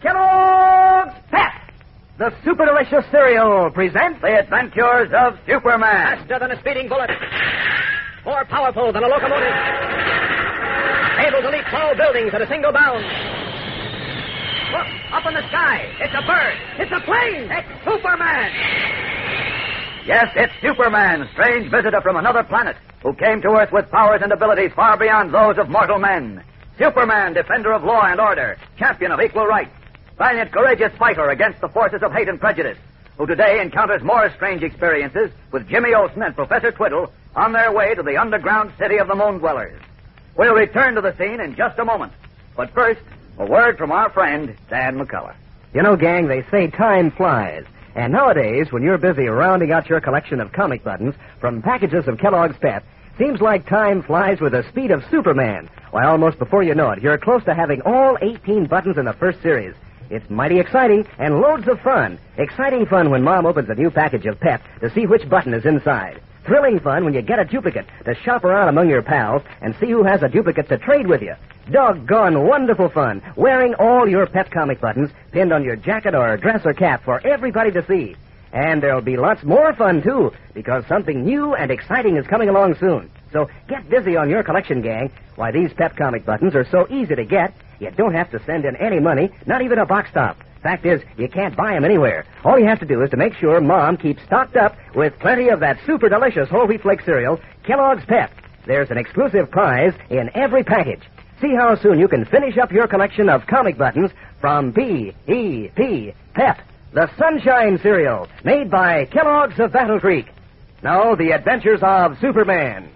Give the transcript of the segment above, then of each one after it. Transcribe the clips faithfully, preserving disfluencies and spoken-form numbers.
Kellogg's Pep, the super delicious cereal, presents The Adventures of Superman. Faster than a speeding bullet. More powerful than a locomotive. Able to leap tall buildings at a single bound. Look, up in the sky. It's a bird. It's a plane. It's Superman. Yes, it's Superman, strange visitor from another planet, who came to Earth with powers and abilities far beyond those of mortal men. Superman, defender of law and order, champion of equal rights, valiant, courageous fighter against the forces of hate and prejudice, who today encounters more strange experiences with Jimmy Olsen and Professor Twiddle on their way to the underground city of the Moon Dwellers. We'll return to the scene in just a moment. But first, a word from our friend, Dan McCullough. You know, gang, they say time flies. And nowadays, when you're busy rounding out your collection of comic buttons from packages of Kellogg's Pep, seems like time flies with the speed of Superman. Why, almost before you know it, you're close to having all eighteen buttons in the first series. It's mighty exciting and loads of fun. Exciting fun when Mom opens a new package of Pep to see which button is inside. Thrilling fun when you get a duplicate to shop around among your pals and see who has a duplicate to trade with you. Doggone wonderful fun wearing all your Pep comic buttons pinned on your jacket or dress or cap for everybody to see. And there'll be lots more fun, too, because something new and exciting is coming along soon. So get busy on your collection, gang. Why, these Pep comic buttons are so easy to get, you don't have to send in any money, not even a box top. Fact is, you can't buy them anywhere. All you have to do is to make sure Mom keeps stocked up with plenty of that super delicious whole wheat flake cereal, Kellogg's Pep. There's an exclusive prize in every package. See how soon you can finish up your collection of comic buttons from P E P, Pep, the Sunshine Cereal, made by Kellogg's of Battle Creek. Now, the adventures of Superman.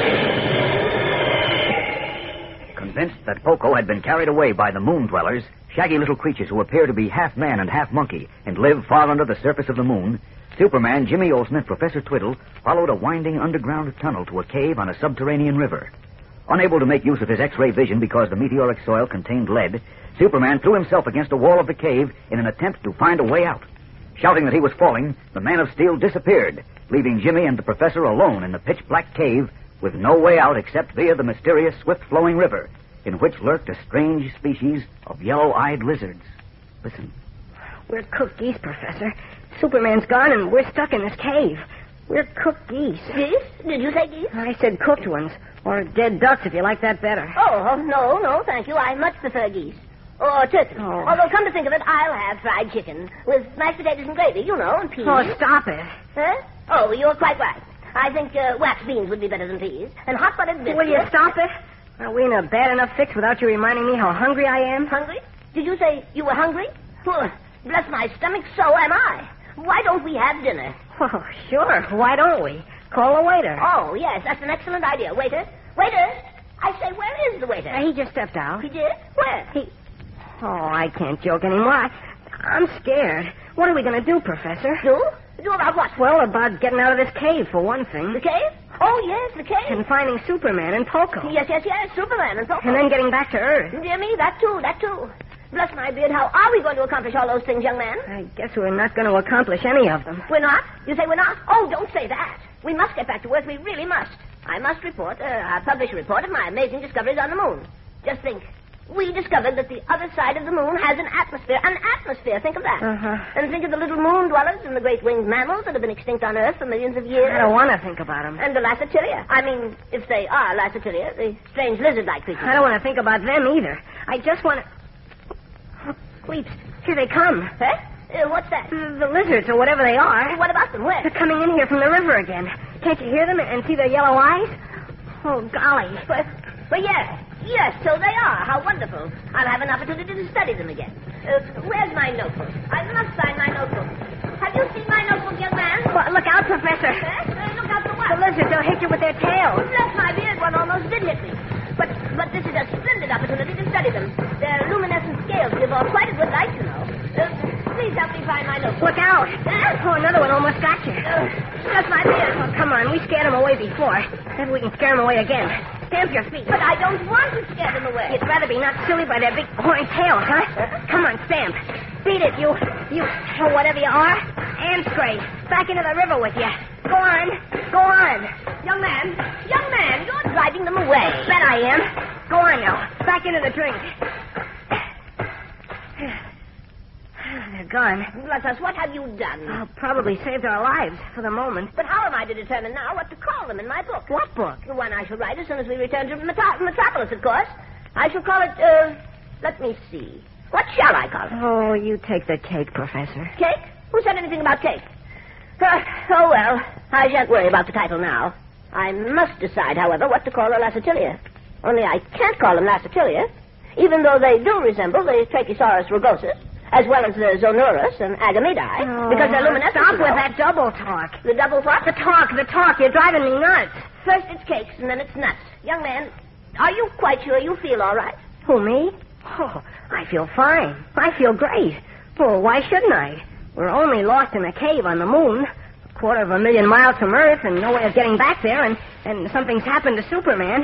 Convinced that Poco had been carried away by the Moon Dwellers, shaggy little creatures who appear to be half man and half monkey and live far under the surface of the moon, Superman, Jimmy Olsen, and Professor Twiddle followed a winding underground tunnel to a cave on a subterranean river. Unable to make use of his X-ray vision because the meteoric soil contained lead, Superman threw himself against a wall of the cave in an attempt to find a way out. Shouting that he was falling, the Man of Steel disappeared, leaving Jimmy and the Professor alone in the pitch-black cave with no way out except via the mysterious, swift-flowing river, in which lurked a strange species of yellow-eyed lizards. Listen. We're cooked geese, Professor. Superman's gone and we're stuck in this cave. We're cooked geese. Geese? Did you say geese? I said cooked ones. Or dead ducks, if you like that better. Oh, no, no, thank you. I much prefer geese. Or turkey. Oh. Although, come to think of it, I'll have fried chicken with mashed potatoes and gravy, you know, and peas. Oh, stop it. Huh? Oh, you're quite right. I think uh, wax beans would be better than peas. And hot buttered biscuits. Will you stop it? Are we in a bad enough fix without you reminding me how hungry I am? Hungry? Did you say you were hungry? Oh, bless my stomach, so am I. Why don't we have dinner? Oh, sure. Why don't we? Call the waiter. Oh, yes, that's an excellent idea. Waiter, waiter, I say, where is the waiter? Uh, he just stepped out. He did? Where? He... Oh, I can't joke anymore. I... I'm scared. What are we going to do, Professor? Do? Do about what? Well, about getting out of this cave, for one thing. The cave? Oh, yes, the cave. And finding Superman and Poco. Yes, yes, yes, Superman and Poco. And then getting back to Earth. Dear me, that too, that too. Bless my beard, how are we going to accomplish all those things, young man? I guess we're not going to accomplish any of them. We're not? You say we're not? Oh, don't say that. We must get back to work. We really must. I must report, uh, I'll publish a report of my amazing discoveries on the moon. Just think. We discovered that the other side of the moon has an atmosphere. An atmosphere, think of that. Uh-huh. And think of the little moon dwellers and the great winged mammals that have been extinct on Earth for millions of years. I don't want to think about them. And the Lacertilia. I mean, if they are Lacertilia, the strange lizard-like creatures. I don't want to think about them either. I just want to... Oh, creeps. Here they come. Huh? Uh, what's that? The, the lizards, or whatever they are. What about them? Where? They're coming in here from the river again. Can't you hear them and see their yellow eyes? Oh, golly. But, but yes. Yes, so they are. How wonderful. I'll have an opportunity to study them again. Uh, where's my notebook? I must find my notebook. Have you seen my notebook, young man? Well, look out, Professor. Huh? Uh, look out for what? The lizards, they'll hit you with their tails. Bless my beard, one almost did hit me. But but this is a splendid opportunity to study them. Their luminescent scales give off quite a good light, you know. Uh, please help me find my notebook. Look out. Huh? Oh, another one almost got you. Uh, bless my beard. Oh, come on. We scared them away before. Maybe we can scare them away again. Stamp your feet. But I don't want to scare them away. You'd rather be knocked silly by their big horny tails, huh? Come on, stamp. Beat it, you, you, oh, whatever you are. And straight. Back into the river with you. Go on. Go on. Young man, young man, you're driving them away. Bet I am. Go on now. Back into the drink. they're gone. Bless us, what have you done? Oh, probably saved our lives for the moment. But how am I to determine now what to call them in my book? What book? The one I shall write as soon as we return to Metro- Metropolis, of course. I shall call it, uh, let me see. What shall I call it? Oh, you take the cake, Professor. Cake? Who said anything about cake? Uh, oh, well, I shan't worry about the title now. I must decide, however, what to call the Lacertilia. Only I can't call them Lacertilia, even though they do resemble the Tracheosaurus rugosus, as well as the Zonurus and Agamidae, Oh, because they're luminescent. stop you with know. that double talk. The double what? The talk, the talk. You're driving me nuts. First it's cakes, and then it's nuts. Young man, are you quite sure you feel all right? Who, me? Oh, I feel fine. I feel great. Well, why shouldn't I? We're only lost in a cave on the moon, a quarter of a million miles from Earth, and no way of getting back there, and, and something's happened to Superman.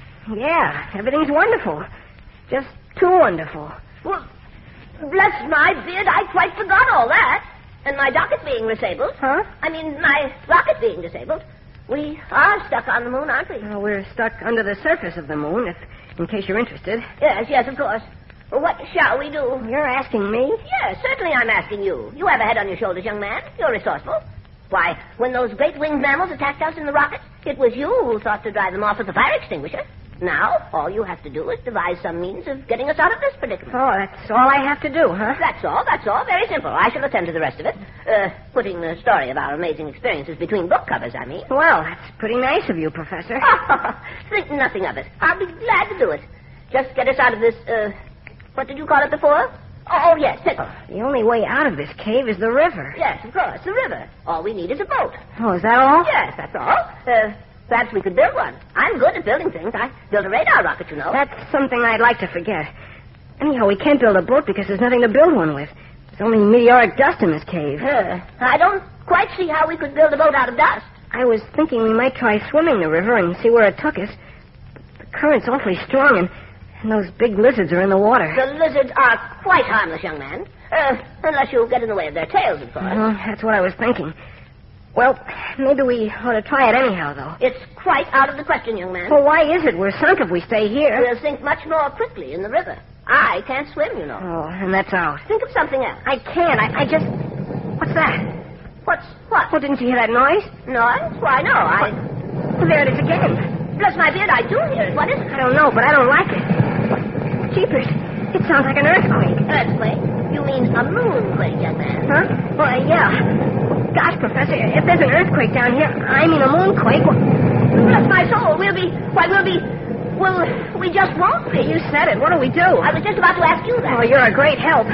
Yeah, everything's wonderful. Just too wonderful. Well, bless my beard, I quite forgot all that. And my docket being disabled. Huh? I mean, my rocket being disabled. We are stuck on the moon, aren't we? Well, we're stuck under the surface of the moon, if, in case you're interested. Yes, yes, of course. Well, what shall we do? You're asking me? Yes, certainly I'm asking you. You have a head on your shoulders, young man. You're resourceful. Why, when those great winged mammals attacked us in the rocket, it was you who thought to drive them off with the fire extinguisher. Now, all you have to do is devise some means of getting us out of this predicament. Oh, that's all I have to do, huh? That's all, that's all. Very simple. I shall attend to the rest of it. Uh, putting the story of our amazing experiences between book covers, I mean. Well, that's pretty nice of you, Professor. Think nothing of it. I'll be glad to do it. Just get us out of this, uh, what did you call it before? Oh, yes, pickle. The only way out of this cave is the river. Yes, of course, the river. All we need is a boat. Oh, is that all? Yes, that's all. Uh, perhaps we could build one. I'm good at building things. I built a radar rocket, you know. That's something I'd like to forget. Anyhow, we can't build a boat because there's nothing to build one with. There's only meteoric dust in this cave. Uh, I don't quite see how we could build a boat out of dust. I was thinking we might try swimming the river and see where it took us. The current's awfully strong, and, and those big lizards are in the water. The lizards are quite harmless, young man. Uh, unless you get in the way of their tails, of course. Well, that's what I was thinking. Well, maybe we ought to try it anyhow, though. It's quite out of the question, young man. Well, why is it? We're sunk if we stay here. We'll sink much more quickly in the river. I can't swim, you know. Oh, and that's out. Think of something else. I can't. I, I just... What's that? What's what? Oh, didn't you hear that noise? Noise? Why, no, I... Well, there it is again. Bless my beard, I do hear it. What is it? I don't know, but I don't like it. Jeepers, it sounds like an earthquake. Earthquake? You mean a moonquake, young man? Huh? Well, yeah. Gosh, Professor, if there's an earthquake down here, I mean a moonquake, well... Bless my soul, we'll be... Why, we'll be... Well, we just won't be. You said it. What do we do? I was just about to ask you that. Oh, you're a great help.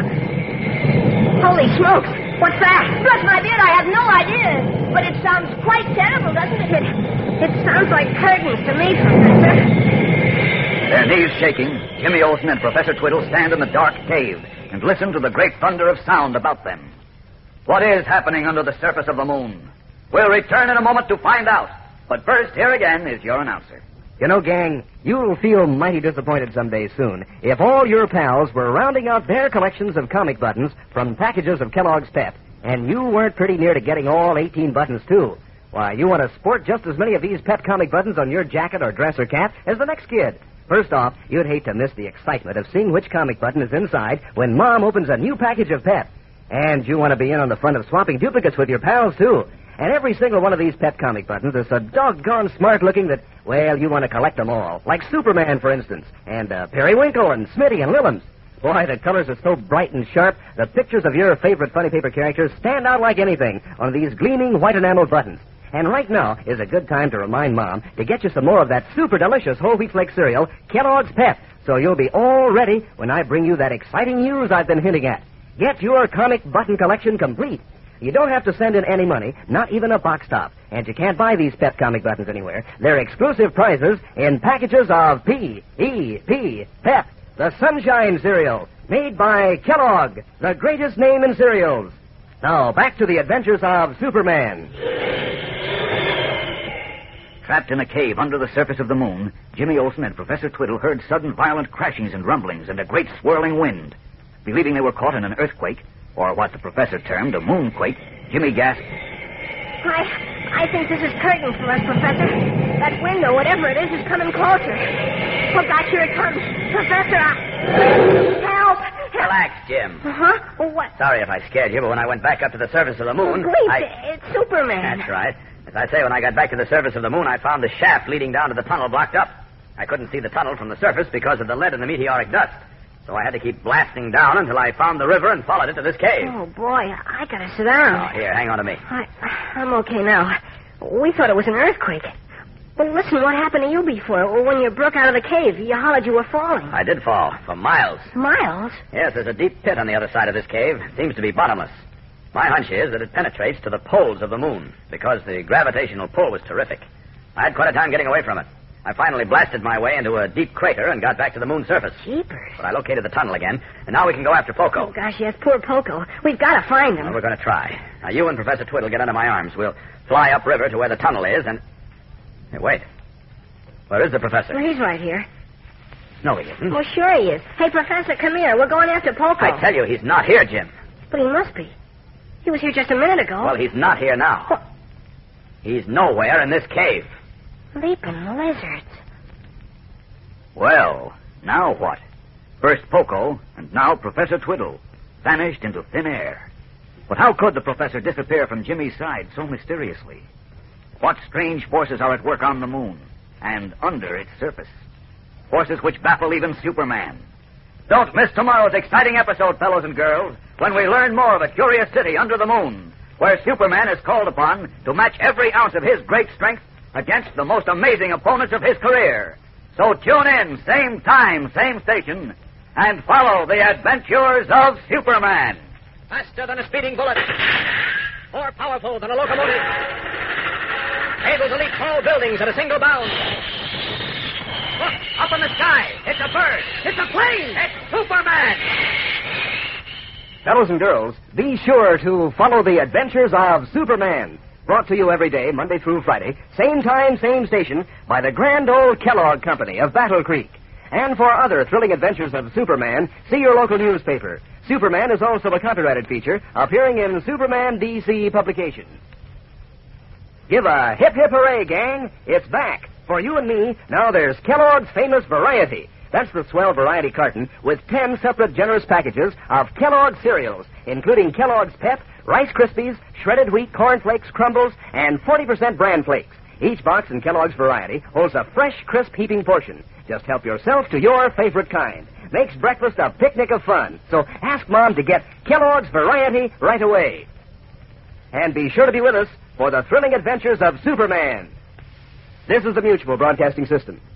Holy smokes. What's that? Bless my beard, I have no idea. But it sounds quite terrible, doesn't it? It, it sounds like curtains to me, Professor. Their knees shaking, Jimmy Olsen and Professor Twiddle stand in the dark cave and listen to the great thunder of sound about them. What is happening under the surface of the moon? We'll return in a moment to find out. But first, here again is your announcer. You know, gang, you'll feel mighty disappointed someday soon if all your pals were rounding out their collections of comic buttons from packages of Kellogg's Pep, and you weren't pretty near to getting all eighteen buttons, too. Why, you want to sport just as many of these Pep comic buttons on your jacket or dress or cap as the next kid. First off, you'd hate to miss the excitement of seeing which comic button is inside when Mom opens a new package of Pep. And you want to be in on the fun of swapping duplicates with your pals, too. And every single one of these Pep comic buttons is so doggone smart-looking that, well, you want to collect them all. Like Superman, for instance, and uh, Periwinkle and Smitty and Lillums. Boy, the colors are so bright and sharp, the pictures of your favorite funny paper characters stand out like anything on these gleaming white enamel buttons. And right now is a good time to remind Mom to get you some more of that super delicious whole wheat flake cereal, Kellogg's Pep, so you'll be all ready when I bring you that exciting news I've been hinting at. Get your comic button collection complete. You don't have to send in any money, not even a box top. And you can't buy these Pep comic buttons anywhere. They're exclusive prizes in packages of P E P, Pep, the Sunshine Cereal, made by Kellogg, the greatest name in cereals. Now, back to the adventures of Superman. Trapped in a cave under the surface of the moon, Jimmy Olsen and Professor Twiddle heard sudden violent crashings and rumblings and a great swirling wind. Believing they were caught in an earthquake, or what the professor termed a moonquake, Jimmy gasped, I, I think this is curtains for us, Professor. That window, whatever it is, is coming closer. Oh, gosh, here it comes. Professor, I... Help! Relax, Relax, Jim. Uh-huh. Well, what? Sorry if I scared you, but when I went back up to the surface of the moon... Wait, I... it's Superman. That's right. As I say, when I got back to the surface of the moon, I found the shaft leading down to the tunnel blocked up. I couldn't see the tunnel from the surface because of the lead and the meteoric dust. So I had to keep blasting down until I found the river and followed it to this cave. Oh, boy, I gotta sit down. Oh, here, hang on to me. I, I'm okay now. We thought it was an earthquake. Well, listen, what happened to you before? When you broke out of the cave, you hollered you were falling. I did fall, for miles. Miles? Yes, there's a deep pit on the other side of this cave. It seems to be bottomless. My hunch is that it penetrates to the poles of the moon, because the gravitational pull was terrific. I had quite a time getting away from it. I finally blasted my way into a deep crater and got back to the moon's surface. Jeepers. But I located the tunnel again, and now we can go after Poco. Oh, gosh, yes, poor Poco. We've got to find him. Well, we're going to try. Now, you and Professor Twiddle get under my arms. We'll fly upriver to where the tunnel is, and... Hey, wait. Where is the professor? Well, he's right here. No, he isn't. Well, sure he is. Hey, Professor, come here. We're going after Poco. I tell you, he's not here, Jim. But he must be. He was here just a minute ago. Well, he's not here now. What? He's nowhere in this cave. Leaping lizards. Well, now what? First Poco, and now Professor Twiddle, vanished into thin air. But how could the professor disappear from Jimmy's side so mysteriously? What strange forces are at work on the moon and under its surface? Forces which baffle even Superman. Don't miss tomorrow's exciting episode, fellows and girls, when we learn more of a curious city under the moon, where Superman is called upon to match every ounce of his great strength against the most amazing opponents of his career. So tune in, same time, same station, and follow the adventures of Superman. Faster than a speeding bullet. More powerful than a locomotive. Able to leap tall buildings at a single bound. Look, up in the sky. It's a bird. It's a plane. It's Superman. Fellows and girls, be sure to follow the adventures of Superman. Brought to you every day, Monday through Friday, same time, same station, by the grand old Kellogg Company of Battle Creek. And for other thrilling adventures of Superman, see your local newspaper. Superman is also a copyrighted feature appearing in Superman D C publications. Give a hip hip hooray, gang. It's back. For you and me, now there's Kellogg's famous variety. That's the swell variety carton with ten separate generous packages of Kellogg's cereals, including Kellogg's Pep, Rice Krispies, shredded wheat, corn flakes, crumbles, and forty percent bran flakes. Each box in Kellogg's variety holds a fresh, crisp, heaping portion. Just help yourself to your favorite kind. Makes breakfast a picnic of fun. So ask Mom to get Kellogg's variety right away. And be sure to be with us for the thrilling adventures of Superman. This is the Mutual Broadcasting System.